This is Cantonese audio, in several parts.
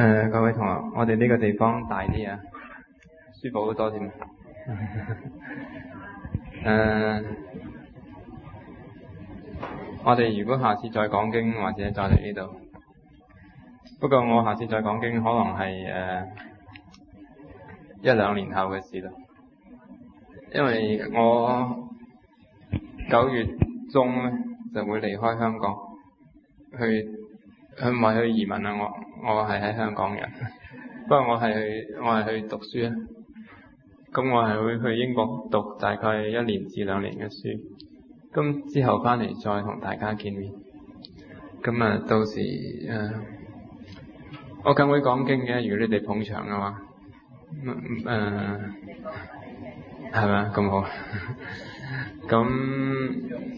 各位同學，我哋呢個地方大啲啊，舒服好多添。我哋如果下次再講經，或者再嚟呢度。不過我下次再講經，可能係1-2年後嘅事啦。因為我9月中咧就會離開香港，唔係去移民啊！我係喺香港人，不過我係去讀書啊。咁我係會去英國讀大概1年至2年嘅書，咁之後翻嚟再同大家見面。咁啊，到時我梗會講經嘅，如果你哋捧場嘅話，係咪啊？咁好。咁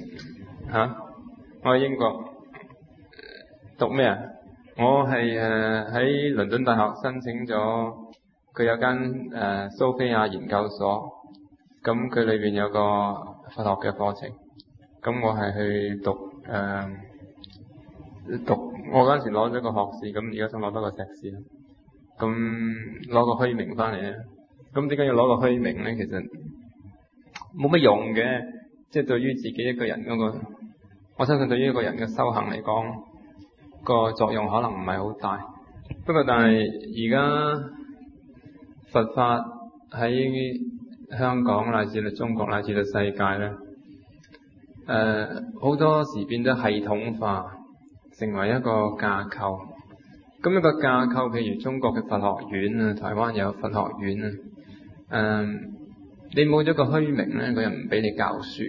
我喺英國讀咩啊？我係喺倫敦大學申請咗，佢有間蘇菲亞研究所，咁佢裏邊有個佛學嘅課程，咁我係去讀我嗰陣時攞咗個學士，咁而家想攞多個碩士啦，咁攞個虛名翻嚟咧。咁點解要攞個虛名咧？其實冇乜用嘅，即係對於自己一個人嗰個，我相信對於一個人嘅修行嚟講，個作用可能唔係好大。不過但係而家佛法喺香港乃至到中國乃至到世界咧，好多時變咗系統化，成為一個架構。咁一個架構，譬如中國嘅佛學院啊，台灣有佛學院啊，你冇咗個虛名咧，佢又唔俾你教書。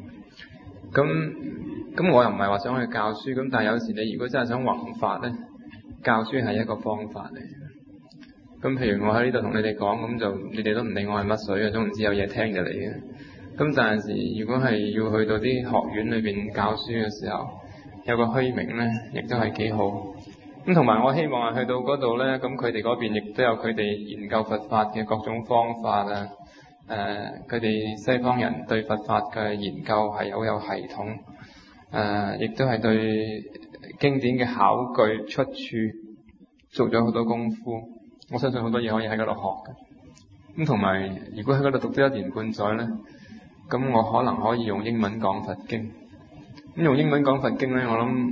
咁我又唔係話想去教書，咁但係有時你如果真係想弘法咧，教書係一個方法嚟。咁譬如我喺呢度同你哋講，咁就你哋都唔理我係乜水嘅，總唔知有嘢聽就嚟嘅。咁但係如果係要去到啲學院裏邊教書嘅時候，有個虛名咧，亦都係幾好。咁同埋我希望係去到嗰度咧，咁佢哋嗰邊亦都有佢哋研究佛法嘅各種方法啊。佢哋西方人對佛法嘅研究係好有系統，亦都係對經典嘅考據出處做咗好多功夫。我相信好多嘢可以喺嗰度學嘅。咁同埋，如果喺嗰度讀咗1年半載咧，咁我可能可以用英文講佛經。咁用英文講佛經咧，我諗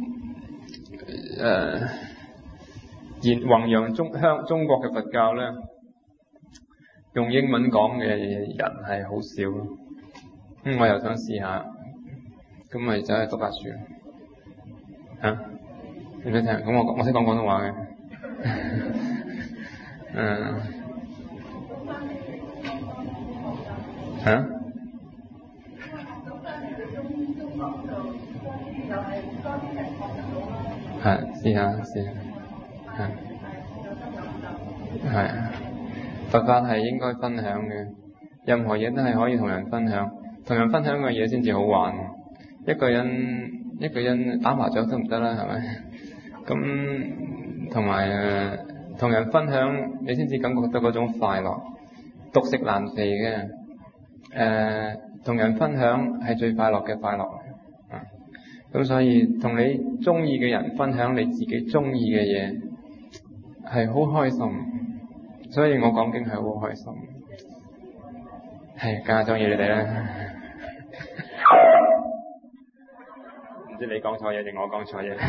弘揚中國嘅佛教咧，用英文講嘅人係好少。咁我又想試下，咁咪走去讀下書咯。你想聽？咁我識講廣東話嘅。試下。佛法係應該分享嘅，任何嘢都係可以同人分享，同人分享嘅嘢先至好玩。一個人打麻雀得唔得啦？係咪？咁同埋同人分享，你先至感覺到嗰種快樂。獨食難肥嘅，同人分享係最快樂嘅快樂。咁所以同你中意嘅人分享你自己中意嘅嘢，係好開心。所以我講經係好開心。係，梗係中意你哋啦。唔知你講錯嘢定我講錯嘢？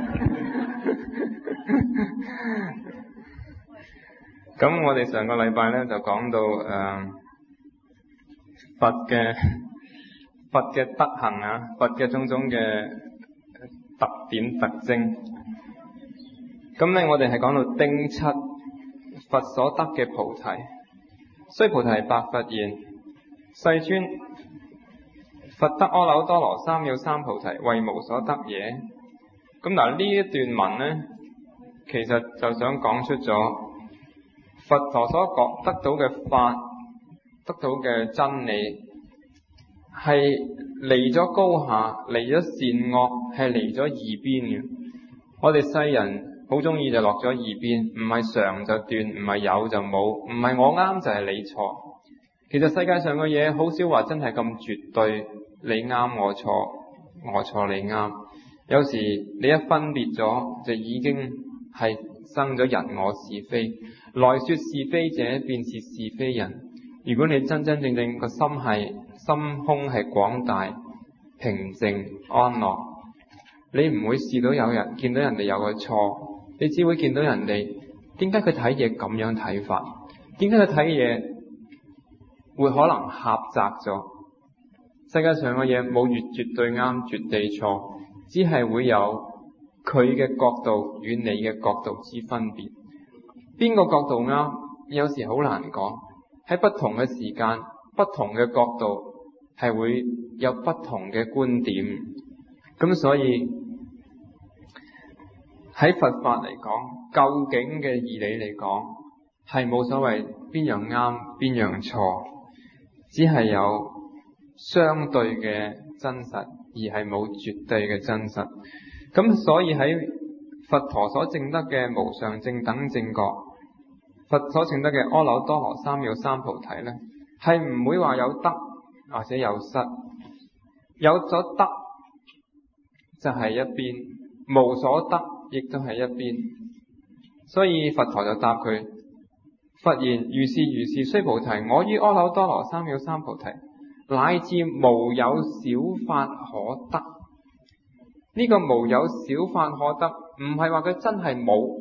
咁我哋上個禮拜咧就講到佛嘅德行啊，佛嘅種種嘅特點特徵。咁咧我哋係講到丁7。佛所得嘅菩提，須菩提白佛言：世尊，佛得阿耨多羅三藐三菩提，為無所得也。咁嗱，呢一段文呢，其實就想講出咗佛陀所得到嘅法，得到嘅真理，係離咗高下，離咗善惡，係離咗二邊嘅。我哋世人好中意就落咗二邊，唔係常就斷，唔係有就冇，唔係我啱就係你錯。其實世界上嘅嘢好少話真係咁絕對，你啱我錯，我錯你啱。有時你一分裂咗，就已經係生咗人我是非，來說是非者，便是是非人。如果你真真正正個心胸係廣大、平靜、安樂，你唔會見到人哋有個錯，你只會見到人哋點解佢睇嘢咁樣睇法，點解佢睇嘢會可能狹窄咗。世界上嘅嘢冇絕對啱、絕對錯，只係會有佢嘅角度與你嘅角度之分別。邊個角度啱，有時好難講。喺不同嘅時間、不同嘅角度，係會有不同嘅觀點。咁所以喺佛法嚟講，究竟嘅義理嚟講，係冇所謂邊樣啱邊樣錯，只係有相對嘅真實，而係冇絕對嘅真實。咁所以喺佛陀所證得嘅無上正等正覺，佛所證得嘅阿耨多羅三藐三菩提呢，係唔會話有得或者有失。有咗得就係一邊，無所得亦都係一邊。所以佛陀就答佢：佛言如是如是，須菩提，我於阿耨多羅三藐三菩提，乃至無有少法可得。呢個無有少法可得，唔係話佢真係冇，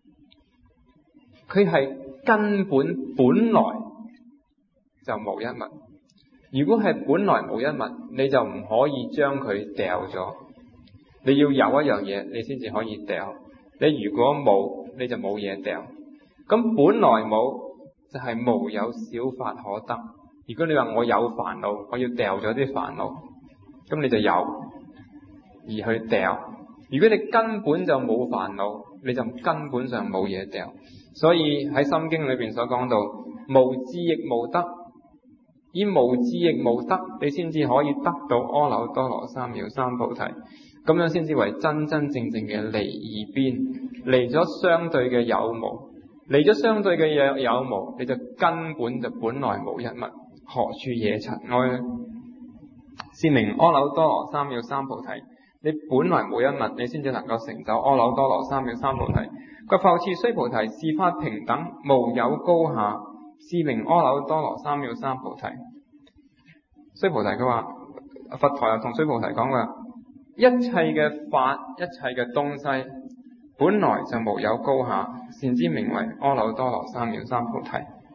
佢係根本來就無一物。如果係本來無一物，你就唔可以將佢掉咗。你要有一樣嘢，你先至可以掉。你如果冇，你就冇嘢掉。咁本來冇就係無有少法可得。如果你話我有煩惱，我要掉咗啲煩惱，咁你就有而去掉。如果你根本就冇煩惱，你就根本上冇嘢掉。所以喺心經裏邊所講到，無智亦無得，以無智亦無得，你先至可以得到阿耨多羅三藐三菩提。咁樣先至為真真正正嘅離二邊，離咗相對嘅有無，離咗相對嘅有無，你就根本就本來無一物，何處惹塵埃呢？是名阿耨多羅三藐三菩提。你本來無一物，你先至能夠成就阿耨多羅三藐三菩提。佢復次須菩提，是法平等，無有高下，是名阿耨多羅三藐三菩提。須菩提佢話，佛陀又同須菩提講話，一切嘅法，一切嘅東西，本來就無有高下，善之名為阿耨多羅三藐三菩提。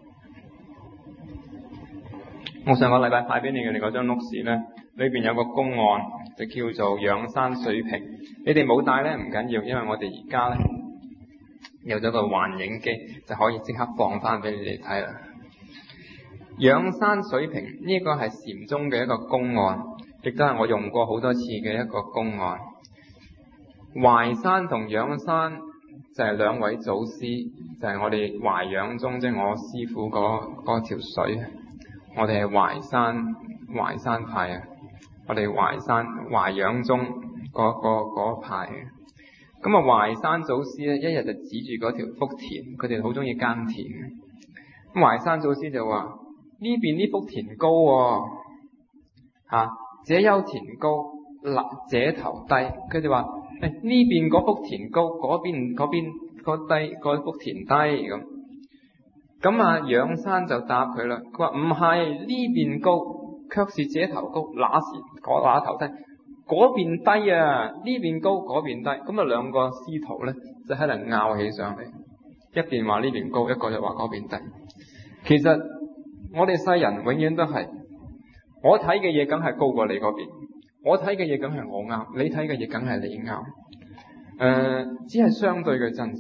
我上個禮拜派俾你嘅嗰張錄事呢，裏邊有個公案，就叫做仰山水平。你哋冇帶呢唔緊要，因為我哋而家呢有咗個幻影機，就可以即刻放翻俾你哋睇啦。仰山水平呢個係禪宗嘅一個公案，亦都係我用過好多次嘅一個公案。淮山同仰山就係兩位祖師，就係我哋淮仰宗，即係我師傅嗰條水。我哋係淮山派啊，我哋淮仰宗嗰派嘅。咁啊，淮山祖師咧，一日就指住嗰條福田，佢哋好中意耕田嘅。咁淮山祖師就話：呢邊呢幅田高喎，這丘田高，這頭低。佢哋話：呢邊嗰幅田高，嗰邊低，嗰幅田低咁。咁啊，仰山就答佢啦。佢話唔係，呢邊高，卻是這頭高，那頭低。嗰邊低啊，呢邊高，嗰邊低。咁啊，兩個師徒咧就喺度拗起上嚟，一邊話呢邊高，一個就話嗰邊低。其實我哋世人永遠都係，我睇嘅嘢梗係高過你嗰邊，我睇嘅嘢梗係我啱，你睇嘅嘢梗係你啱。只係相對嘅真實。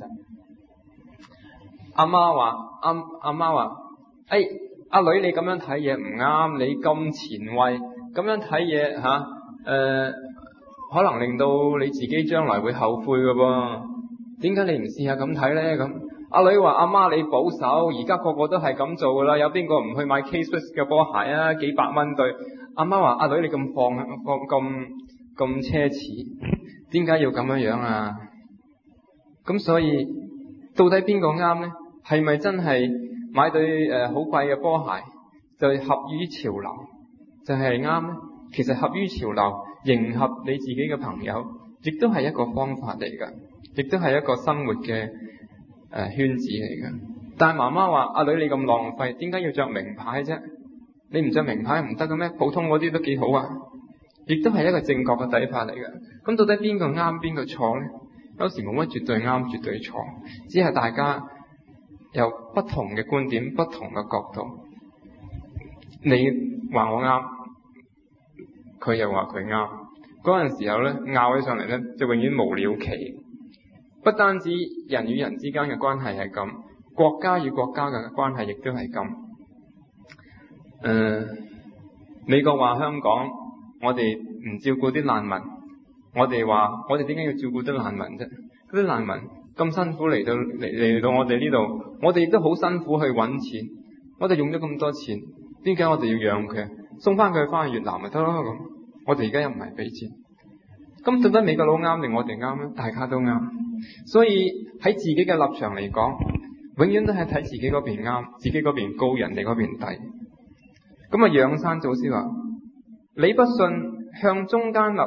阿媽話，阿女你咁樣睇嘢唔啱，你咁前衛，咁樣睇嘢可能令到你自己將來會後悔㗎噃。點解你唔試下咁睇呢？咁阿女話：阿媽你保守，而家個個都係咁做㗎啦，有邊個唔去買 K-Swiss 嘅波鞋啊？幾百蚊對。阿媽話：阿女你咁咁奢侈，點解要咁樣啊？咁所以到底邊個啱呢？係咪真係買對好貴嘅波鞋就合於潮流就係啱呢？其實合於潮流，迎合你自己嘅朋友，亦都係一個方法嚟㗎，亦都係一個生活嘅圈子嚟嘅。但係媽媽話：阿女你咁浪費，點解要着名牌啫？你唔着名牌唔得嘅咩？普通嗰啲都幾好啊！亦都係一個正確嘅睇法嚟嘅。咁到底邊個啱邊個錯呢？有時冇乜絕對啱絕對錯，只係大家有不同嘅觀點、不同嘅角度。你話我啱，佢又話佢啱。嗰陣時候呢，拗起上嚟呢，就永遠無了期。不單止人與人之間嘅關係係咁，國家與國家嘅關係亦都係咁。美國話香港，我哋唔照顧啲難民，我哋話我哋點解要照顧啲難民啫？嗰啲難民咁辛苦嚟到我哋呢度，我哋亦都好辛苦去揾錢，我哋用咗咁多錢，點解我哋要養佢？送翻佢翻去越南咪得咯咁。我哋而家又唔係俾錢，咁到底美國佬啱定我哋啱咧？大家都啱，所以喺自己嘅立場嚟講，永遠都係睇自己嗰邊啱，自己嗰邊高，人哋嗰邊低。咁啊，楊山祖師話：你不信，向中間立，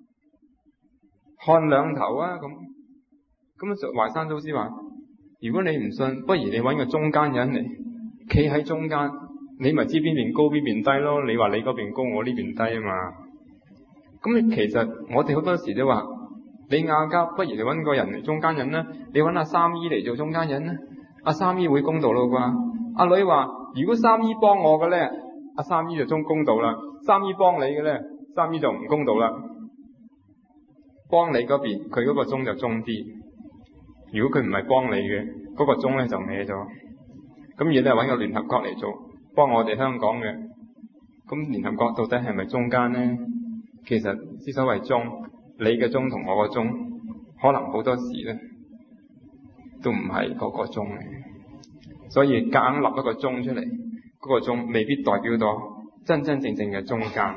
看兩頭啊！咁啊，淮山祖師話：如果你唔信，不如你揾個中間人嚟，企喺中間，你咪知邊邊高邊邊低咯。你話你嗰邊高，我呢邊低啊嘛。咁其實我哋好多時都話，你嗌交，不如你揾個人嚟中間人啦。你揾阿三姨嚟做中間人啦，阿三姨會公道咯啩。阿女話：如果三姨幫我嘅咧，阿三姨就中公道啦；三姨幫你嘅咧，三姨就唔公道啦。幫你嗰邊，佢嗰個鐘就鐘啲；如果佢唔係幫你嘅，嗰個鐘咧就歪咗。咁而家揾個聯合國嚟做，幫我哋香港嘅。咁聯合國到底係咪中間呢？其實之所謂鐘，你嘅鐘同我個鐘，可能好多時咧都唔係嗰個鐘嚟嘅。所以夾硬立一個鐘出嚟，嗰個鐘未必代表到真真正正嘅中間。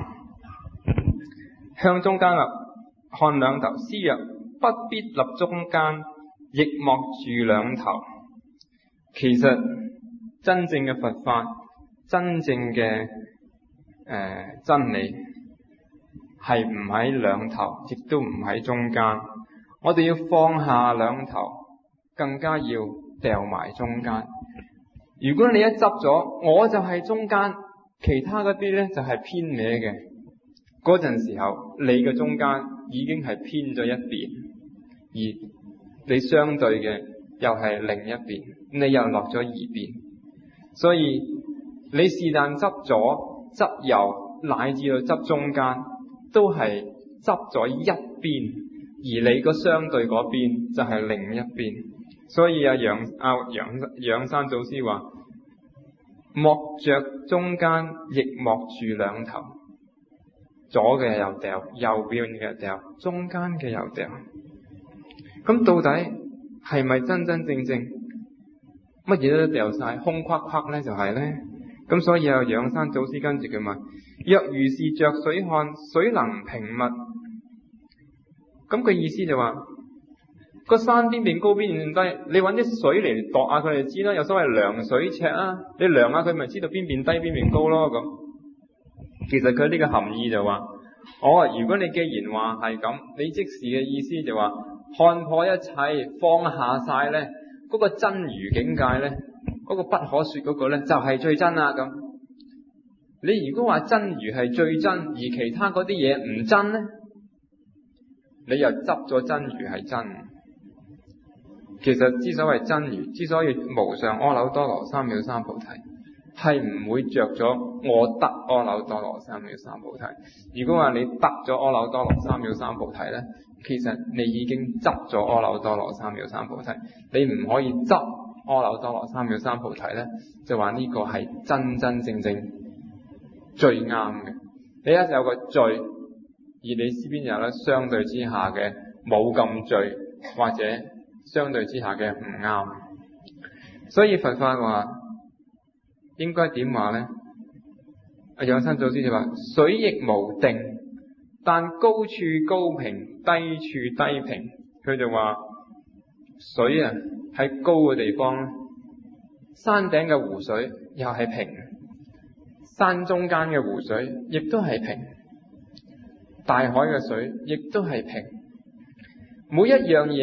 向中間立，看兩頭。師曰：不必立中間，亦莫住兩頭。其實真正嘅佛法，真正嘅真理係唔喺兩頭，亦都唔喺中間。我哋要放下兩頭，更加要掉埋中間。如果你一執咗，我就係中間，其他嗰啲呢就係偏歪嘅，嗰陣時候你嘅中間已經係偏咗一邊，而你相對嘅又係另一邊，你又落咗二邊。所以你是但執左執右乃至到執中間，都係執咗一邊，而你個相對嗰邊就係另一邊。所以楊山祖師話：莫着中間，亦莫住兩頭。左嘅又掉，右邊嘅掉，中間嘅又掉。咁到底係咪真真正正乜嘢都掉晒，空框框呢？就係呢。咁所以楊山祖師跟住佢問：若如是着水看，水能平物？咁佢意思就話，個山邊邊高邊邊低，你揾啲水嚟度下佢哋知啦。有所謂量水尺啊，你量下佢咪知道邊邊低邊邊高咯。咁其實佢呢個含義就話：如果你既然話係咁，你即時嘅意思就話看破一切，放下晒呢嗰個真如境界呢，嗰個不可說嗰個呢，就係最真啦。咁你如果話真如係最真，而其他嗰啲嘢唔真呢，你又執咗真如係真。其實之所謂真如，之所以無上阿耨多羅三藐三菩提，係唔會着咗我得阿耨多羅三藐三菩提。如果話你得咗阿耨多羅三藐三菩提呢，其實你已經執咗阿耨多羅三藐三菩提。你唔可以執阿耨多羅三藐三菩提呢，就話呢個係真真正正最啱嘅。你一有個最，而你呢邊有咧相對之下嘅冇咁最，或者相對之下嘅唔啱。所以佛法話應該點話呢？楊山祖師就話：水亦無定，但高處高平，低處低平。佢就話水啊喺高嘅地方，山頂嘅湖水又係平，山中間嘅湖水亦都係平，大海嘅水亦都係平。每一樣嘢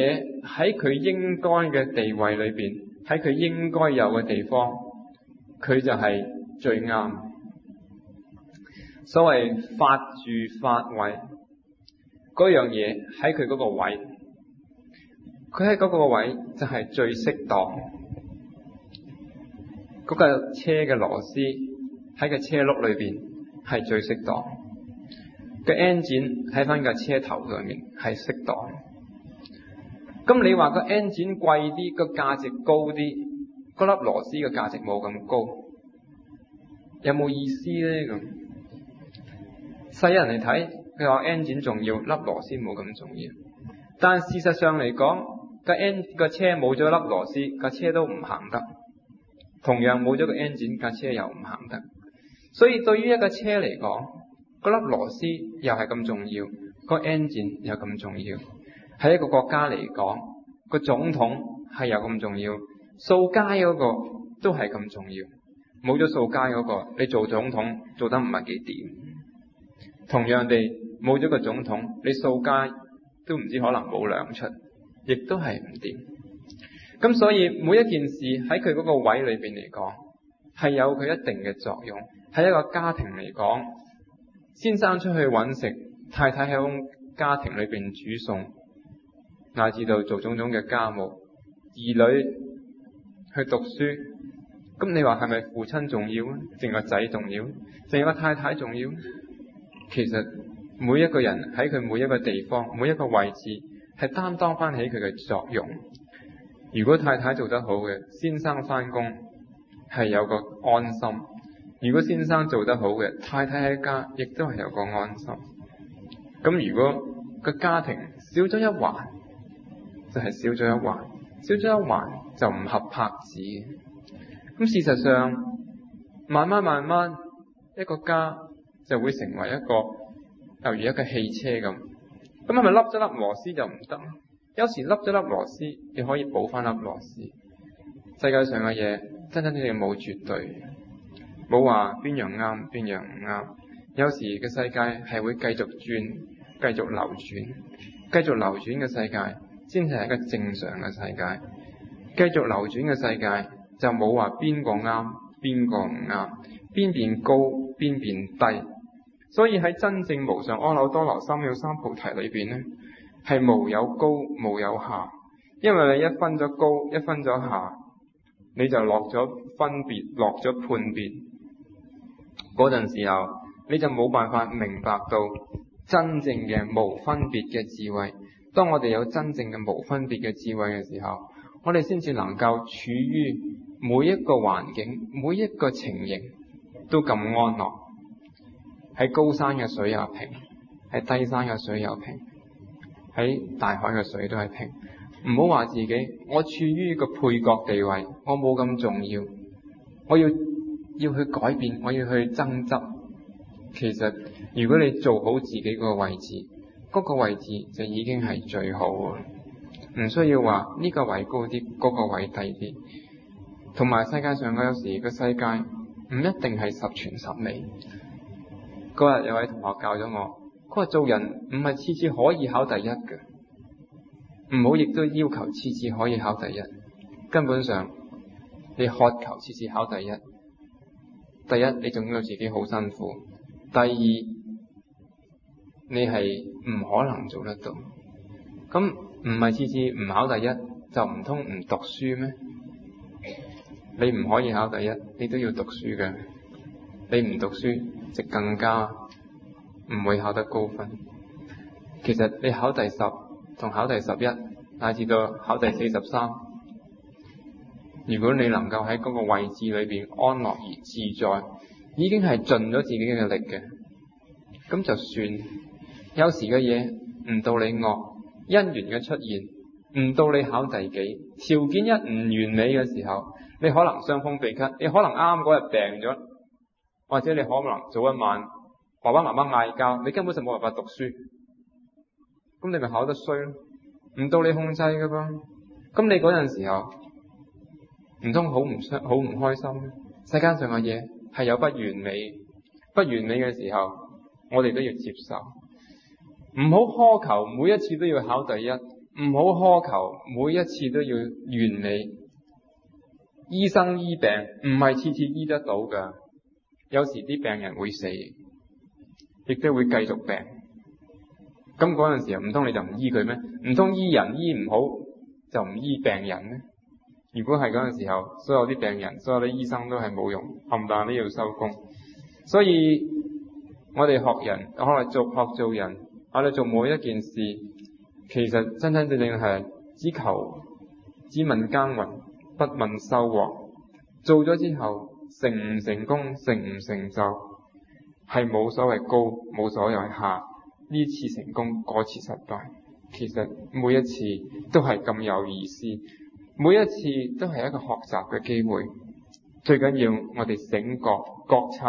喺佢應該嘅地位裏邊，喺佢應該有嘅地方，佢就係最啱。所謂法住法位，嗰樣嘢喺佢嗰個位，佢喺嗰個位就係最適當。嗰架車嘅螺絲喺個車轆裏邊係最適當，個 engine 喺翻架車頭上面係適當。咁你話個 engine 貴啲，個價值高啲，嗰粒螺絲嘅價值冇咁高，有冇意思咧？咁世人嚟睇，佢話 engine 重要，粒螺絲冇咁重要。但事實上嚟講，個車冇咗粒螺絲，架車都唔行得。同樣冇咗個 engine，架車又唔行得。所以對於一個車嚟講，嗰粒螺絲又係咁重要，個 engine 又咁重要。喺一個國家嚟講，個總統係又咁重要，掃街嗰個都係咁重要。冇咗掃街嗰個，你做總統做得唔係幾掂。同樣地，冇咗個總統，你掃街都唔知可能冇糧出，亦都係唔掂。咁所以每一件事喺佢嗰個位裏邊嚟講，係有佢一定嘅作用。喺一個家庭嚟講，先生出去揾食，太太喺家庭裏邊煮餸，乃至到做種種嘅家務，兒女去讀書。咁你話係咪父親重要啊？定個仔重要？定個太太重要？其實每一個人喺佢每一個地方、每一個位置，係擔當翻起佢嘅作用。如果太太做得好嘅，先生翻工係有個安心；如果先生做得好嘅，太太喺家亦都係有個安心。咁如果個家庭少咗一環，就係少咗一環，少咗一環就唔合拍子。咁事實上，慢慢一個家就會成為一個，例如一個汽車咁。咁係咪笠咗粒螺絲就唔得？有時笠咗粒螺絲，你可以補翻粒螺絲。世界上嘅嘢真真正正冇絕對，冇話邊樣啱邊樣唔啱。有時嘅世界係會繼續轉，繼續流轉，繼續流轉嘅世界先係一個正常嘅世界。繼續流轉嘅世界就冇話邊個啱邊個唔啱，邊邊高邊邊低。所以喺真正無上阿耨多羅三藐三菩提裏邊呢，係無有高無有下。因為你一分咗高一分咗下，你就落咗分別，落咗判別。嗰陣時候你就冇辦法明白到真正嘅無分別嘅智慧。當我哋有真正嘅無分別嘅智慧嘅時候，我哋先至能夠處於每一個環境、每一個情形都咁安樂。喺高山嘅水又平，喺低山嘅水又平，喺大海嘅水都係平。唔好話自己我處於個配角地位，我冇咁重要，我要去改變，我要去爭執。其實如果你做好自己個位置，嗰個位置就已經係最好，唔需要話呢個位高啲，嗰個位低啲。同埋世界上嘅有時個世界唔一定係十全十美。嗰日有位同學教咗我，佢話做人唔係次次可以考第一嘅，唔好亦都要求次次可以考第一。根本上你渴求次次考第一，第一你仲要自己好辛苦，第二你係唔可能做得到。咁唔係次次唔考第一就唔通唔讀書咩？你唔可以考第一，你都要讀書嘅。你唔讀書就更加唔會考得高分。其實你考第10同考第11乃至到考第43，如果你能夠喺嗰個位置裏邊安樂而自在，已經係盡咗自己嘅力嘅，咁就算。有時嘅嘢唔到你惡，因緣嘅出現唔到你考第幾，條件一唔完美嘅時候，你可能傷風鼻咳，你可能啱嗰日病咗，或者你可能早一晚爸爸媽媽嗌交，你根本就冇辦法讀書，咁你咪考得衰咯，唔到你控制噶噃。咁你嗰陣時候唔通好唔開心？世間上嘅嘢係有不完美，不完美嘅時候我哋都要接受。唔好苛求每一次都要考第一， 唔好苛求每一次都要完美。醫生醫病唔係次次醫得到噶，有時啲病人會死，亦都會繼續病。咁嗰陣時候唔通你就唔醫佢咩？唔通醫人醫唔好就唔醫病人咩？如果係嗰陣時候，所有啲病人、所有啲醫生都係冇用，冚唪唥都要收工。所以我哋學人，可能學做人，我哋做每一件事，其實真真正正係只問耕耘，不問收穫。做咗之後，成唔成功，成唔成就，係冇所謂高，冇所謂下。呢次成功，嗰次失敗，其實每一次都係咁有意思，每一次都係一個學習嘅機會。最緊要我哋醒覺覺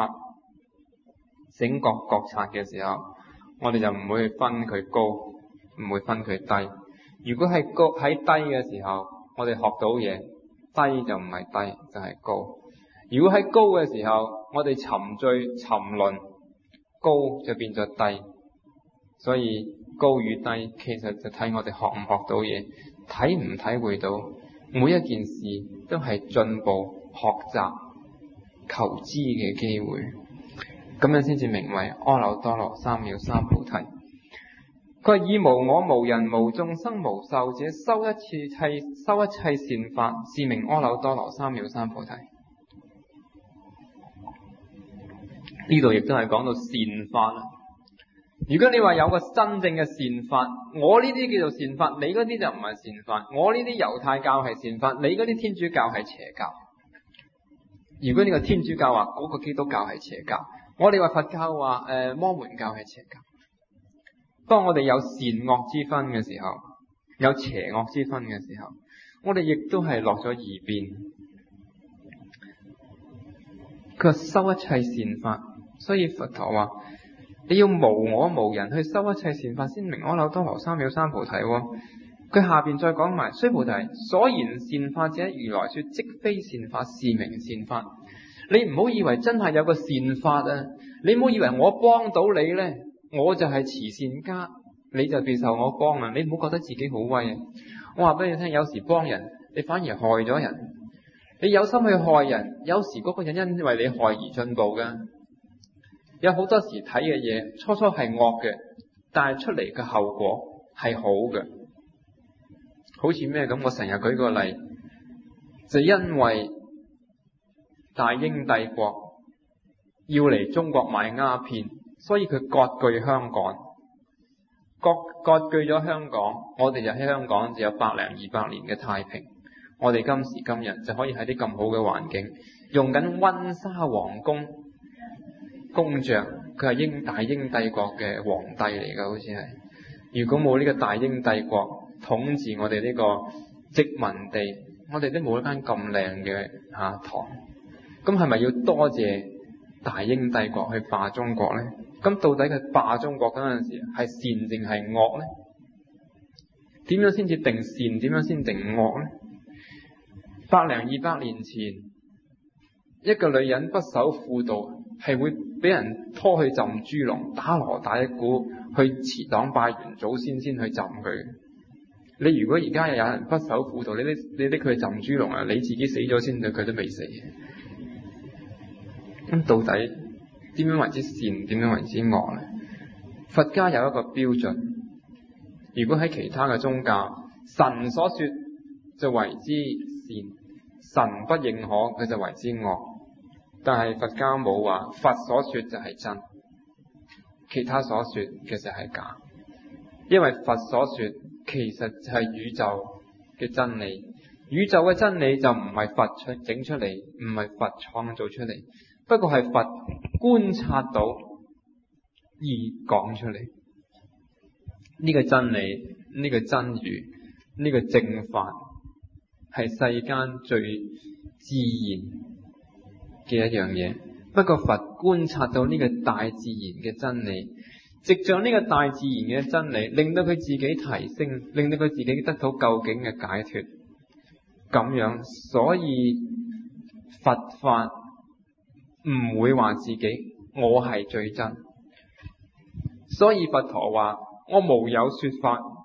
察嘅時候，我哋就唔會去分佢高，唔會分佢低。如果係高喺低嘅時候，我哋學到嘢，低就唔係低，就係高。如果喺高嘅時候，我哋沉醉沉淪，高就變咗低。所以高與低其實就睇我哋學唔學到嘢，體唔體會到每一件事都係進步、學習、求知嘅機會，咁樣先至名為阿耨多羅三藐三菩提。佢話以無我無人無眾生無壽者修一切善法，是名阿耨多羅三藐三菩提。呢度亦都係講到善法啦。如果你話有個真正嘅善法，我呢啲叫做善法，你嗰啲就唔係善法。我呢啲猶太教係善法，你嗰啲天主教係邪教。如果呢個天主教話嗰個基督教係邪教，我哋話佛教話摩門教係邪教。當我哋有善惡之分嘅時候，有邪惡之分嘅時候，我哋亦都係落咗二邊。佢話修一切善法，所以佛陀話你要無我無人去修一切善法，先明阿耨多羅三藐三菩提。佢下邊再講埋，須菩提，所言善法者，如來說即非善法，是名善法。你唔好以為真係有個善法啊！你唔好以為我幫到你呢，我就係慈善家，你就備受我幫啊！你唔好覺得自己好威啊！我話俾你聽，有時幫人，你反而害咗人。你有心去害人，有時嗰個人因為你害而進步噶。有好多時睇嘅嘢，初初係惡嘅，但係出嚟嘅後果係好嘅。好似咩咁？我成日舉個例，就因為大英帝國要嚟中國買鴉片，所以佢割據香港，割據咗香港，我哋就喺香港就有100零200年嘅太平。我哋今時今日就可以喺啲咁好嘅環境，用緊溫莎皇宮公爵，佢係大英帝國嘅皇帝嚟㗎，好似係。如果冇呢個大英帝國統治我哋呢個殖民地，我哋都冇一間咁靚嘅堂。咁係咪要多謝大英帝國去霸中國呢？咁到底佢霸中國嗰陣時係善定係惡呢？點樣先至定善？點樣先定惡呢？100零200年前，一個女人不守婦道，係會俾人拖去浸豬籠，打鑼打鼓去祠堂拜完祖先先去浸佢。你如果而家又有人不守婦道，你拎佢去浸豬籠啊，你自己死咗先，佢都未死。咁到底點樣為之善？點樣為之惡呢？佛家有一個標準，如果喺其他嘅宗教，神所說就為之善，神不認可佢就為之惡。但係佛家冇話佛所說就係真，其他所說其實係假。因為佛所說其實就係宇宙嘅真理，宇宙嘅真理就唔係佛整出嚟，唔係佛創造出嚟，不過係佛觀察到而講出嚟。呢個真理，呢個真如，呢個正法係世間最自然嘅一樣嘢。不過佛觀察到呢個大自然嘅真理，藉着呢個大自然嘅真理，令到佢自己提升，令到佢自己得到究竟嘅解脫。咁樣，所以佛法唔會話自己我係最真。所以佛陀話我無有說法，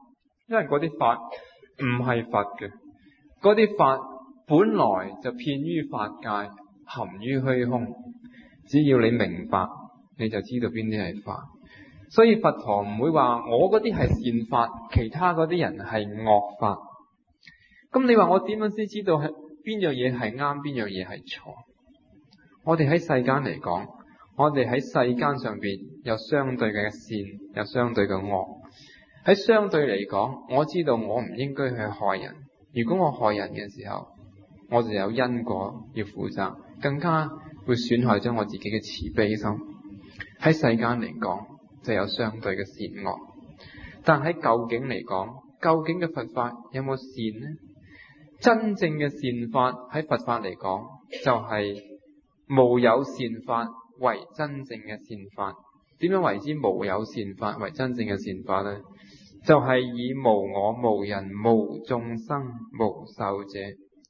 因為嗰啲法唔係佛嘅，嗰啲法本來就遍於法界，含於虛空。只要你明白，你就知道邊啲係法。所以佛陀唔會話我嗰啲係善法，其他嗰啲人係惡法。咁你話我點樣先知道係邊樣嘢係啱，邊樣嘢係錯？我哋喺世間嚟講，我哋喺世間上邊有相對嘅善，有相對嘅惡。喺相對嚟講，我知道我唔應該去害人。如果我害人嘅時候，我就有因果要負責，更加會損害咗我自己嘅慈悲心。喺世間嚟講，就有相對嘅善惡。但喺究竟嚟講，究竟嘅佛法有冇善呢？真正嘅善法喺佛法嚟講，就係無有善法為真正嘅善法。點樣為之無有善法為真正嘅善法呢？就係以無我、無人、無眾生、無壽者。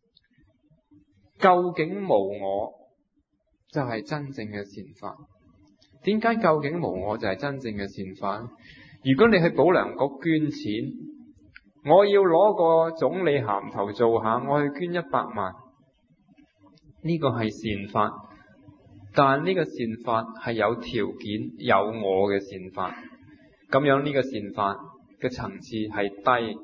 究竟無我就係真正嘅善法。點解究竟無我就係真正嘅善法呢？如果你去保良局捐錢，我要攞個總理銜頭做下，我去捐100萬，呢個係善法。但呢個善法係有條件有我嘅善法，咁樣呢個善法嘅層次係低，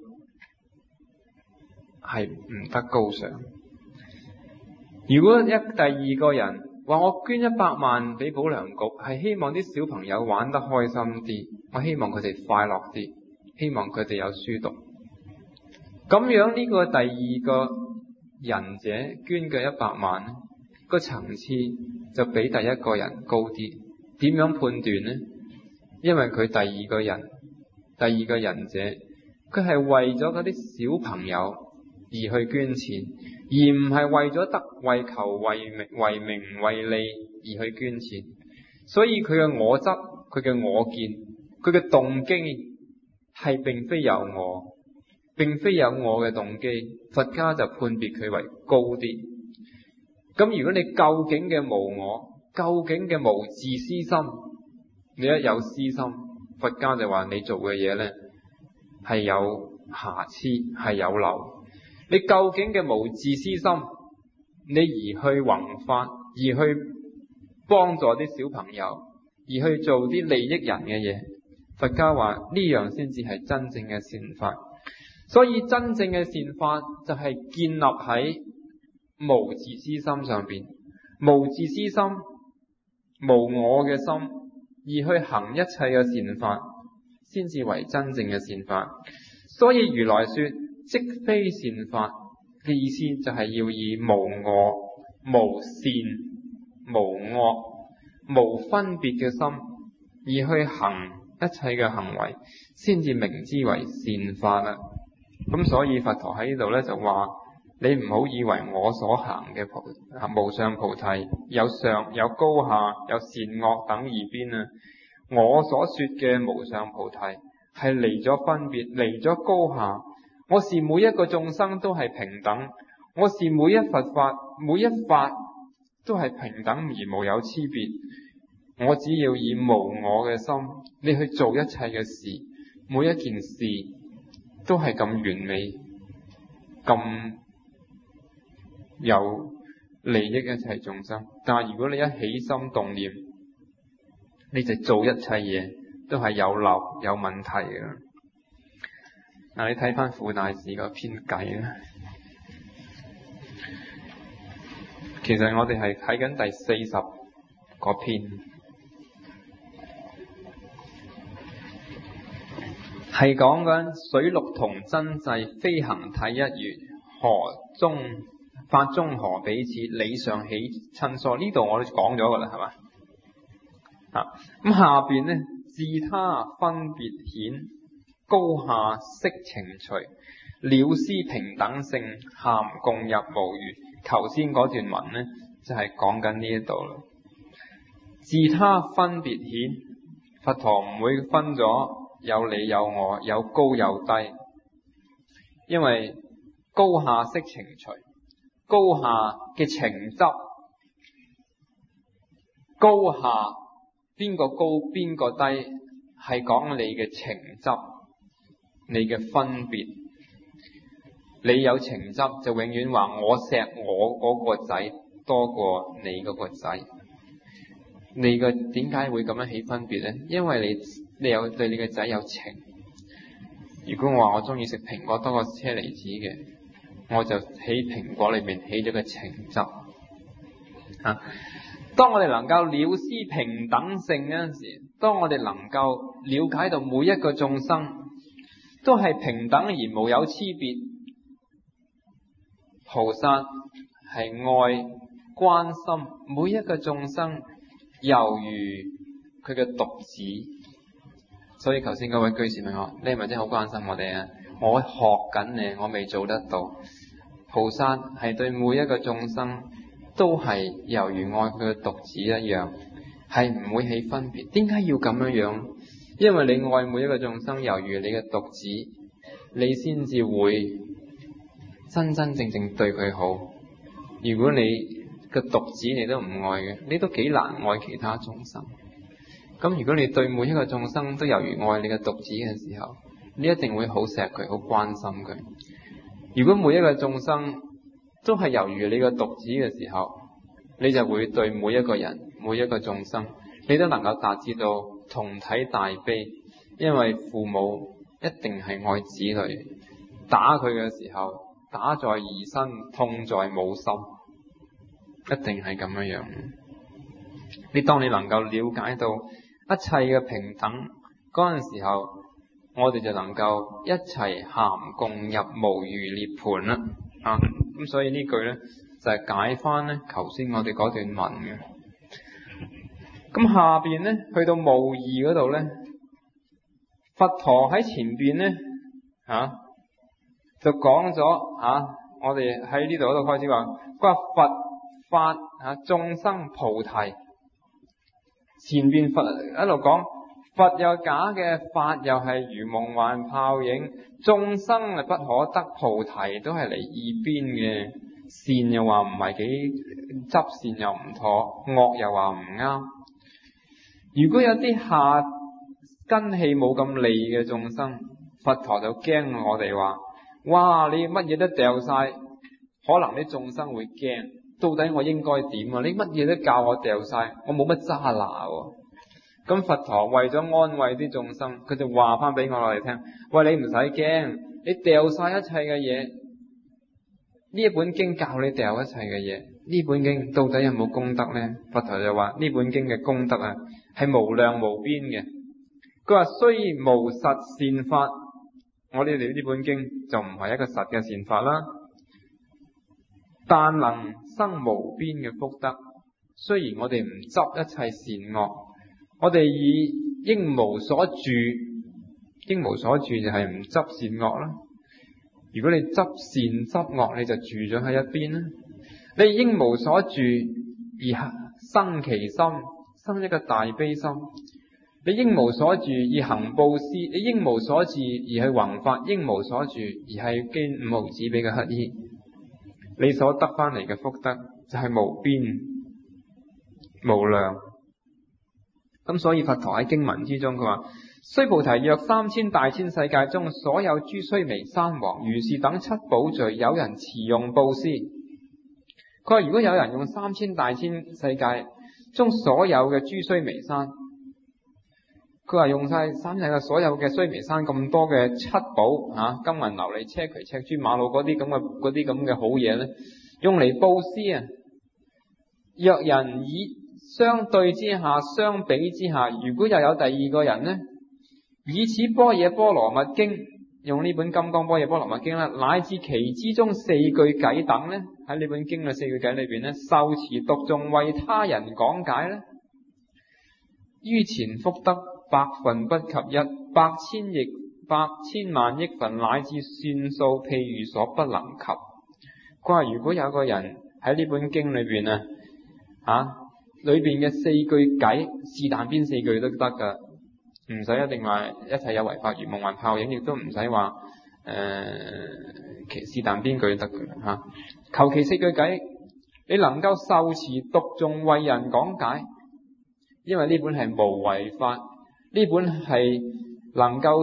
係唔得高尚。如果第二個人話我捐100萬俾保良局，係希望啲小朋友玩得開心啲，我希望佢哋快樂啲，希望佢哋有書讀，咁樣呢個第二個人者捐嘅100萬個層次就比第一個人高啲。點樣判斷呢？因為佢第二個人者，佢係為咗嗰啲小朋友而去捐錢，而唔係為咗為求為名為利而去捐錢。所以佢嘅我執，佢嘅我見，佢嘅動機係並非有我，並非有我嘅動機，佛家就判別佢為高啲。咁如果你究竟嘅無我，究竟嘅無自私心，你一有私心，佛家就話你做嘅嘢呢係有瑕疵，係有漏。你究竟嘅無自私心，你而去弘法，而去幫助啲小朋友，而去做啲利益人嘅嘢，佛家話呢樣先至係真正嘅善法。所以真正嘅善法就係建立喺無自私心上邊，無自私心，無我嘅心，而去行一切嘅善法，先至為真正嘅善法。所以如來說即非善法嘅意思就係要以無我、無善、無惡、無分別嘅心而去行一切嘅行為，先至名之為善法啦。咁所以佛陀喺呢度咧就話，你唔好以為我所行嘅無上菩提有上有高下有善惡等二邊啊！我所說嘅無上菩提係離咗分別，離咗高下。我是每一個眾生都係平等，我是每一佛法每一法都係平等而無有差別。我只要以無我嘅心，你去做一切嘅事，每一件事都係咁完美，咁有利益一切眾生。但係如果你一起心動念，你就做一切嘢都係有漏有問題嘅。嗱，你睇翻傅大士個篇偈啦。其實我哋係睇緊第40個篇，係講緊水陸同真際，非行體一元，法中何彼此？理上起親疏。呢度我哋講咗噶啦，係嘛？咁下邊呢，自他分別顯，高下悉情除，了思平等性，咸共入無餘。頭先嗰段文呢，就係講緊呢一度啦。自他分別顯，佛陀唔會分咗有你有我，有高有低，因為高下悉情除。高下嘅情執，高下邊個高邊個低，係講你嘅情執。 你嘅分別。你有情執就永遠話我錫我嗰個仔多過你嗰個仔。你個點解會咁樣起分別呢？因為你有對你個仔有情。如果我話我中意食蘋果多過車厘子嘅，我就喺蘋果裏面起咗個情執。當我哋能夠了知平等性嗰陣時，當我哋能夠了解到每一個眾生都係平等而無有差別，菩薩係愛關心每一個眾生，猶如佢嘅獨子。所以頭先嗰位居士問我：你係咪真係好關心我哋啊？我學緊你，我未做得到。菩薩係對每一個眾生都係猶如愛佢嘅獨子一樣，係唔會起分別。點解要咁樣？因為你愛每一個眾生猶如你嘅獨子，你先至會真真正正對佢好。如果你個獨子你都唔愛嘅，你都幾難愛其他眾生。咁如果你對每一個眾生都猶如愛你嘅獨子嘅時候，你一定會好錫佢，好關心佢。如果每一個眾生都係猶如你嘅獨子嘅時候，你就會對每一個人、每一個眾生，你都能夠達至到同體大悲。因為父母一定係愛子女，打佢嘅時候，打在兒身，痛在母心，一定係咁樣。當你能夠了解到一切嘅平等嗰陣時候，我哋就能夠一齊咸共入無餘涅槃啦。咁所以呢句呢，就係解翻呢頭先我哋嗰段文嘅。咁下邊呢，去到無義嗰度呢，佛陀喺前邊呢，就講咗我哋喺呢度嗰度開始話，佢話佛法眾生菩提。前邊佛一路講佛又假嘅，法又係如夢幻泡影，眾生係不可得菩提，都係嚟二邊嘅。善又話唔係幾執，善又唔妥，惡又話唔啱。如果有啲下根氣冇咁利嘅眾生，佛陀就驚我哋話：哇！你乜嘢都掉晒，可能啲眾生會驚。到底我應該點啊？你乜嘢都教我掉晒，我冇乜揸拿喎。咁佛陀為咗安慰啲眾生，佢就話翻俾我哋聽：喂，你唔使驚，你掉晒一切嘅嘢，呢一本經教你掉一切嘅嘢，呢本經到底有冇功德呢？佛陀就話呢本經嘅功德係無量無邊嘅。佢話雖無實善法，我哋呢本經就唔係一個實嘅善法啦，但能生無邊嘅福德。雖然我哋唔執一切善惡，我哋以應無所住，應無所住就係唔執善惡啦。如果你執善執惡，你就住咗喺一邊啦。你應無所住而生其心，生一個大悲心。你應無所住而行布施，你應無所住而去弘法，應無所住而係捐五毫子俾個乞兒，你所得翻嚟嘅福德就係無邊無量。咁所以佛陀喺經文之中佢話：須菩提，若3000大千世界中所有諸須彌山王如是等七寶聚，有人持用布施。佢話如果有人用3000大千世界中所有嘅諸須彌山，佢話用晒三世嘅所有嘅須彌山咁多嘅七寶金銀琉璃硨磲赤珠瑪瑙嗰啲咁嘅好嘢咧，用嚟布施啊！若人以相對之下，相比之下，如果又有第二個人呢，以此般若波羅蜜經，用呢本金剛般若波羅蜜經啦，乃至其之中4句偈等呢，喺呢本經嘅4句偈裏邊呢，受持讀誦為他人講解呢，於前福德百分不及一，百千萬億分，乃至算數譬如所不能及。佢話如果有個人喺呢本經裏邊裏邊嘅4句偈，是但邊4句都得噶，唔使一定話一切有為法如夢幻泡影，亦都唔使話是但邊句得噶求其4句偈，你能夠受持讀誦為人講解，因為呢本係無為法，呢本係能夠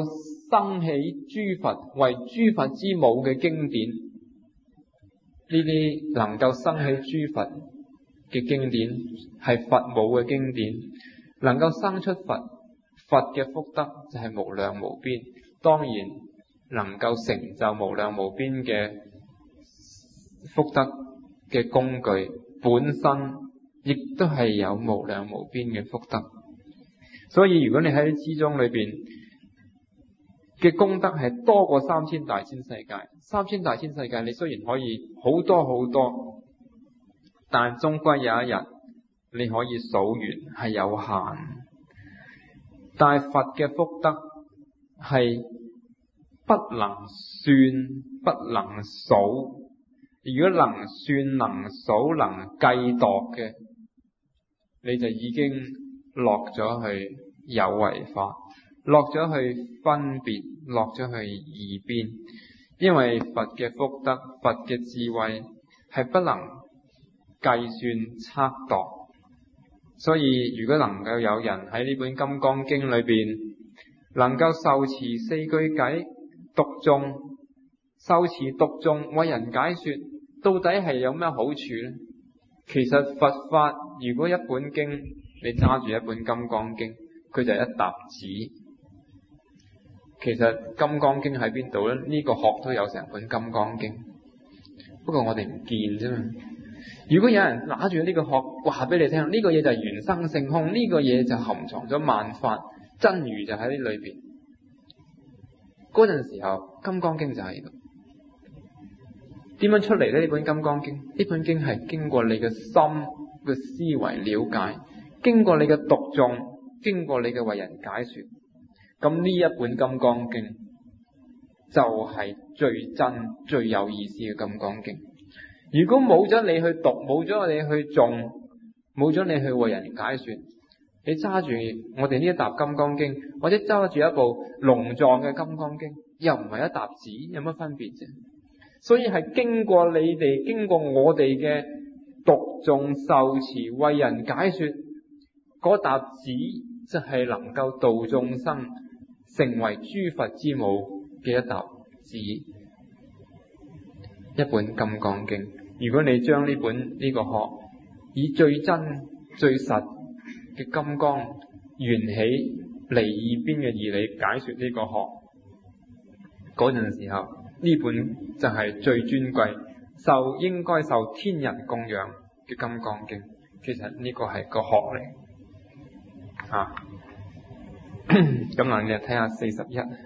生起諸佛為諸佛之母嘅經典，呢啲能夠生起諸佛嘅經典係佛母嘅經典，能夠生出佛嘅福德就係無量無邊，當然能夠成就無量無邊嘅福德嘅工具本身亦都係有無量無邊嘅福德。所以如果你喺之中裏邊嘅功德係多過3000大千世界，3000大千世界你雖然可以好多好多，但終歸有一日你可以數完係有限。但係佛嘅福德係不能算不能數，如果能算能數能計度嘅，你就已經落咗去有為法，落咗去分別，落咗去二邊。因為佛嘅福德，佛嘅智慧係不能計算測度。所以如果能夠有人喺呢本金剛經裏邊能夠受持4句偈，讀誦受持讀誦為人解說，到底係有咩好處呢？其實佛法如果一本經你揸住一本金剛經，佢就係一沓紙。其實金剛經喺邊度呢？呢個殼都有成本金剛經，不過我哋唔見啫嘛。如果有人拿住呢個殼話俾你聽，呢個嘢就係緣生性空，呢個嘢就含藏咗萬法真如就喺呢裏邊，嗰陣時候金剛經就喺度。點樣出嚟呢？呢本金剛經，呢本經係經過你嘅心嘅思維了解，經過你嘅讀誦，經過你嘅為人解說，咁呢一本金剛經就係最真最有意思嘅金剛經。如果冇咗你去讀，冇咗你去誦，冇咗你去為人解說，你揸住我哋呢一沓金剛經，或者揸住一部龍藏嘅金剛經，又唔係一沓紙，有乜分別啫？所以係經過你哋，經過我哋嘅讀誦受持為人解說，嗰沓紙就係能夠度眾生成為諸佛之母嘅一沓紙。一本金剛經，如果你將呢個殼以最真最實嘅金剛緣起離二邊嘅義理解說呢個殼，嗰陣時候呢本就係最尊貴應該受天人供養嘅金剛經。其實呢個係個殼嚟啊。咁嗱，你睇下41，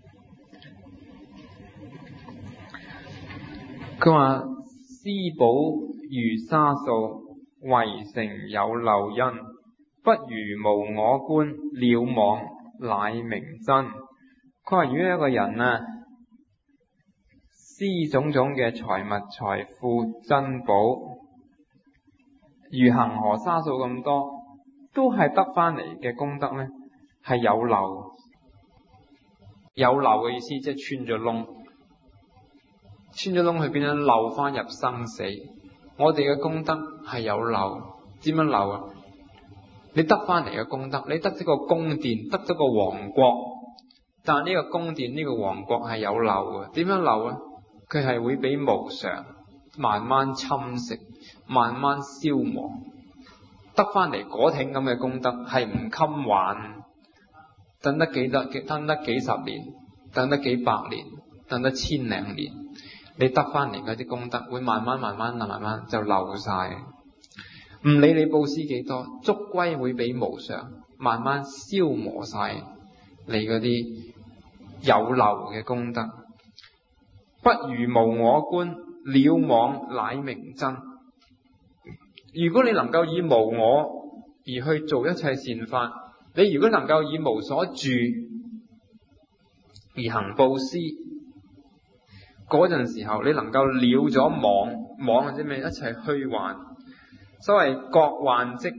佢話施寶如沙數，唯成有漏因，不如無我觀，了妄乃名真。佢話如果一個人啊施種種嘅財物財富珍寶，如恒河沙數咁多，都係得翻嚟嘅功德呢，係有漏。有漏嘅意思即係穿咗窿，穿咗窿去邊咧？漏翻入生死。我哋嘅功德係有漏，點樣漏啊？你得翻嚟嘅功德，你得咗個宮殿，得咗個王國，但係呢個宮殿呢個王國係有漏嘅。點樣漏啊？佢係會俾無常慢慢侵蝕，慢慢消磨。得翻嚟嗰挺咁嘅功德係唔襟玩，等得幾十年，等得幾百年，等得千零年，你得翻嚟嗰啲功德會慢慢就漏晒。唔理你布施幾多，終歸會俾無常慢慢消磨晒你嗰啲有漏嘅功德。不如無我觀，了妄乃名真。如果你能夠以無我而去做一切善法，你如果能夠以無所住而行布施，嗰陣時候你能夠了咗妄或者咩？一切虛幻。所謂覺幻即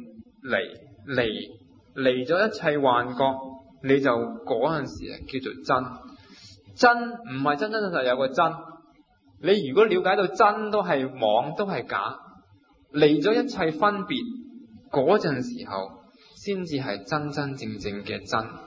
離咗一切幻覺，你就嗰陣時叫做真。真唔係真真實實有個真，你如果了解到真都係妄都係假，離咗一切分別，嗰陣時候先至係真真正正嘅真。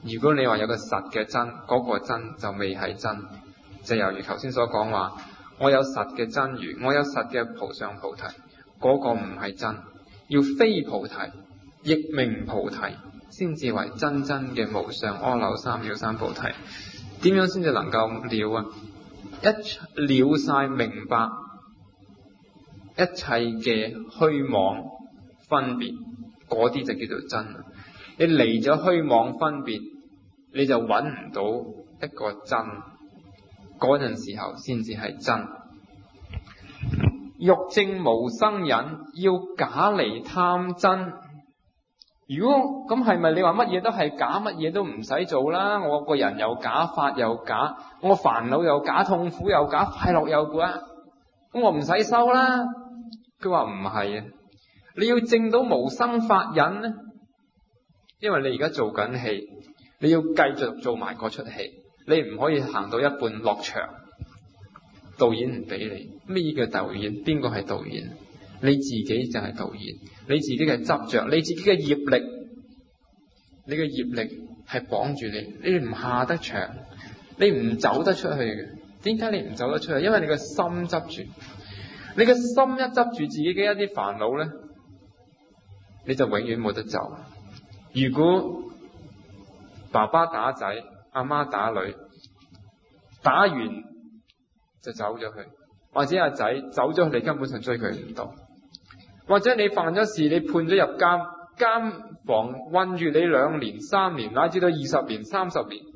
如果你話有個實嘅真，嗰個真就未係真，就猶如頭先所講話，我有實嘅真如，我有實嘅無上菩提，嗰個唔係真，要非菩提，亦名菩提，先至為真正嘅無上阿耨三藐三菩提。點樣先至能夠了啊？一了晒明白一切嘅虛妄分別，嗰啲就叫做真。你離咗虛妄分別，你就揾唔到一個真，嗰陣時候先至係真。欲證無生忍，要假離貪真。如果咁係咪你話乜嘢都係假，乜嘢都唔使做啦？我個人又假，法又假，我煩惱又假，痛苦又假，快樂又假，咁我唔使修啦？佢話唔係啊，你要證到無生法忍呢，因為你而家做緊戲，你要繼續做埋嗰出戲，你唔可以行到一半落場，導演唔俾你。咩叫導演？邊個係導演？你自己就係導演，你自己嘅執着，你自己嘅業力，你嘅業力係綁住你，你唔下得場，你唔走得出去嘅。點解你唔走得出去？因為你個心執住，你個心一執住自己嘅一啲煩惱呢，你就永遠冇得走。如果爸爸打仔，阿媽打女，打完就走咗去，或者阿仔走咗去，你根本上追佢唔到。或者你犯咗事，你判咗入監，監房韞住你2年、3年，乃至到20年、30年，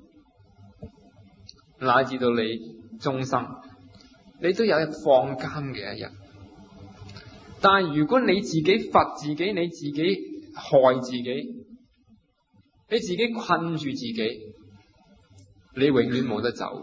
乃至到你終生，你都有放監嘅一日。但係如果你自己罰自己，你自己害自己，你自己困住自己，你永遠冇得走。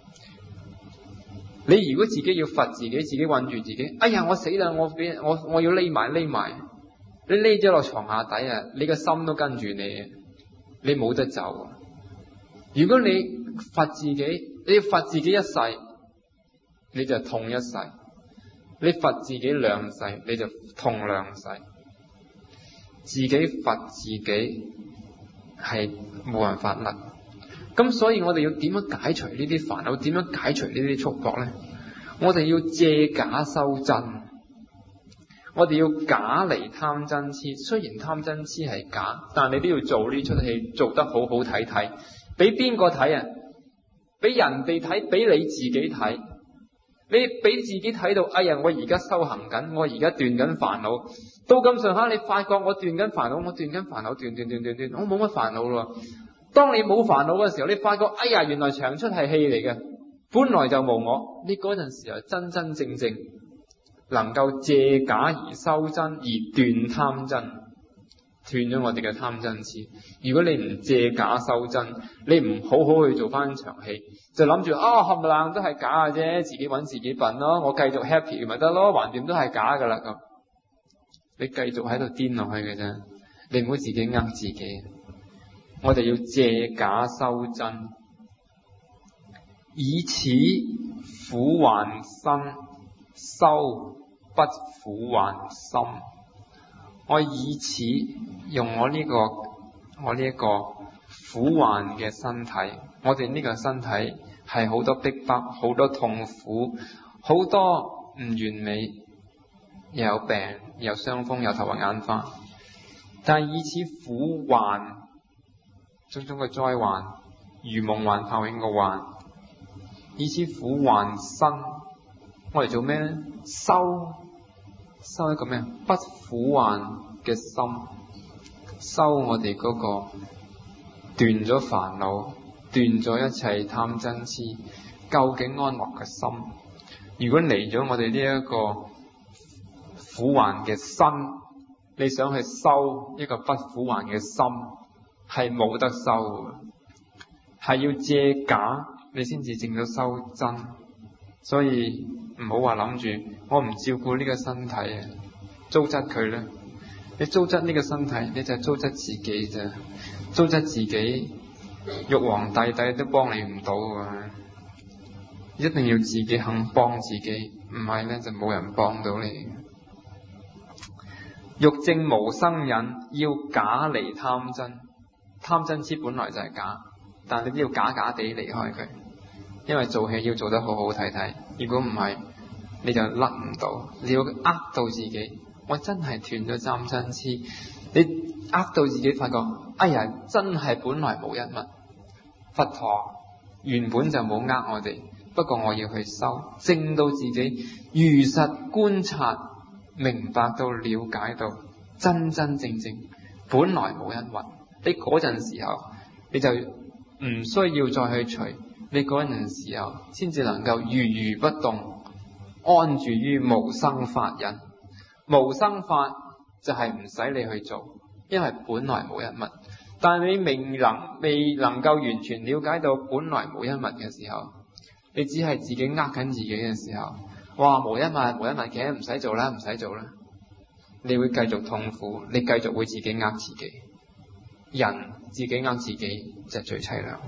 你如果自己要罰自己，自己困住自己，哎呀我死啦，我要匿埋，你匿咗落床下底啊，你個心都跟住你，你冇得走。如果你罰自己，你要罰自己一世，你就痛一世；你罰自己2世，你就痛2世。自己罰自己係冇辦法甩。咁所以我哋要點樣解除呢啲煩惱？點樣解除呢啲束縛呢？我哋要借假修真，我哋要假離貪真痴。雖然貪真痴係假，但係你都要做呢出戲，做得好好睇睇。俾邊個睇啊？俾人哋睇，俾你自己睇。你俾自己睇到，哎呀，我而家修行緊，我而家斷緊煩惱。到咁上下，你發覺我斷緊煩惱，斷，我冇乜煩惱咯。當你冇煩惱嘅時候，你發覺哎呀，原來長出係戲嚟嘅，本來就無我。你嗰陣時候真真正正能夠借假而修真，而斷貪真，斷咗我哋嘅貪真痴。如果你唔借假修真，你唔好好去做翻場戲，就諗住冚唪唥都係假嘅啫，自己揾自己笨咯，我繼續 happy 咪得咯，橫掂都係假噶啦咁。你繼續喺度癲落去嘅啫，你唔好自己呃自己。我哋要借假修真，以此苦患身，修不苦患心。我以此用我呢一個苦患嘅身體，我哋呢個身體係好多逼迫，好多痛苦，好多唔完美，又有病，又有傷風，又頭暈眼花。但係以此苦患，種種嘅災患，如夢幻泡影嘅幻，以此苦患身，我嚟做咩呢？修一個咩？不苦患嘅心，修我哋嗰個斷咗煩惱，斷咗一切貪嗔痴，究竟安樂嘅心。如果離咗我哋呢一個苦患嘅身，你想去修一個不苦患嘅心，係冇得修嘅，係要借假你先至證到修真。所以唔好話諗住我唔照顧呢個身體啊，糟質佢啦。你糟質呢個身體，你就係糟質自己啫。糟質自己，玉皇大帝都幫你唔到啊！一定要自己肯幫自己，唔係咧就冇人幫到你。欲證無生忍，要假離貪真。 貪嗔痴本來就係假，但你都要假假地離開佢，因為做戲要做得好好睇睇，如果唔係你就甩唔到，你要呃到自己，我真係斷咗貪嗔痴，你呃到自己發覺，哎呀，真係本來無一物，佛陀原本就冇呃我哋，不過我要去修，證到自己如實觀察，明白到了解到真真正正本來無一物。你嗰陣時候你就唔需要再去除，你嗰陣時候先至能夠如如不動，安住於無生法忍。無生法就係唔使你去做，因為本來無一物。但係你未能夠完全了解到本來無一物嘅時候，你只係自己呃緊自己嘅時候，哇，無一物無一物嘅，唔使做啦，唔使做啦，你會繼續痛苦，你繼續會自己呃自己。人自己呃自己就最淒涼。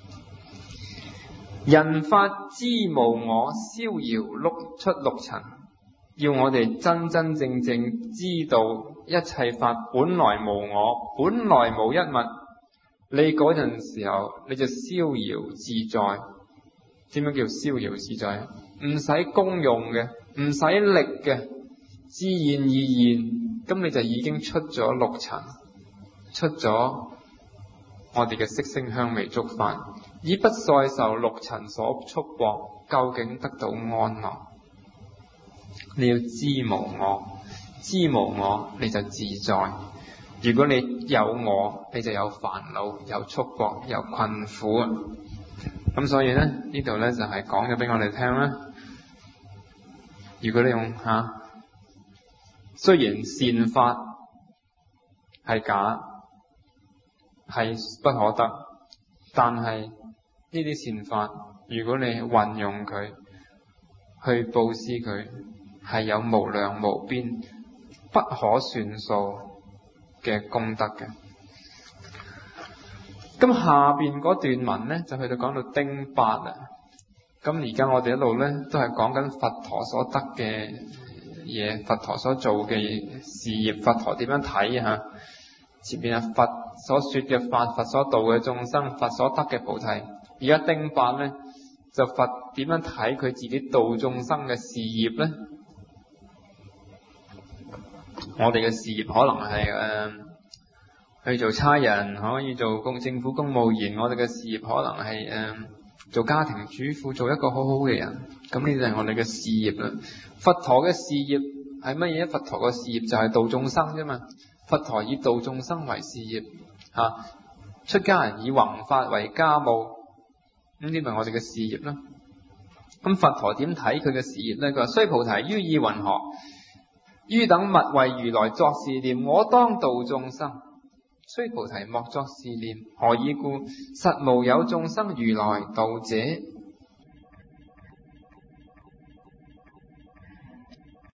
人法知無我，逍遙出六塵。要我哋真真正正知道一切法本來無我，本來無一物。你嗰陣時候你就逍遙自在。點樣叫逍遙自在？唔使功用嘅，唔使力嘅，自然而然，咁你就已經出咗六塵，出咗我哋嘅色聲香味觸法，以不再受六塵所束縛，究竟得到安樂。你要知無我，知無我你就自在。如果你有我，你就有煩惱，有束縛，有困苦啊。咁所以呢度呢就係講咗俾我哋聽啦。如果你用雖然善法係假，係不可得，但係呢啲善法，如果你運用佢去布施佢，係有無量無邊、不可算數嘅功德嘅。咁下邊嗰段文呢，就去到講到丁八啦。咁而家我哋一路呢，都係講緊佛陀所得嘅嘢，佛陀所做嘅事業，佛陀點樣睇啊？前面係佛所說嘅法，佛所度嘅眾生，佛所得嘅菩提。而家丁八呢，就佛點樣睇佢自己度眾生嘅事業呢？我哋嘅事業可能係去做差人，可以做政府公務員。我哋嘅事業可能係做家庭主婦，做一個好好嘅人。咁呢就係我哋嘅事業啦。佛陀嘅事業係乜嘢？佛陀嘅事業就係度眾生啫嘛。佛陀以度眾生為事業，出家人以弘法為家務。咁呢咪我哋嘅事業啦。咁佛陀點睇佢嘅事業呢？佢話：須菩提，於意云何？於等勿為如來作是念，我當度眾生。須菩提，莫作是念。何以故？實無有眾生如來度者。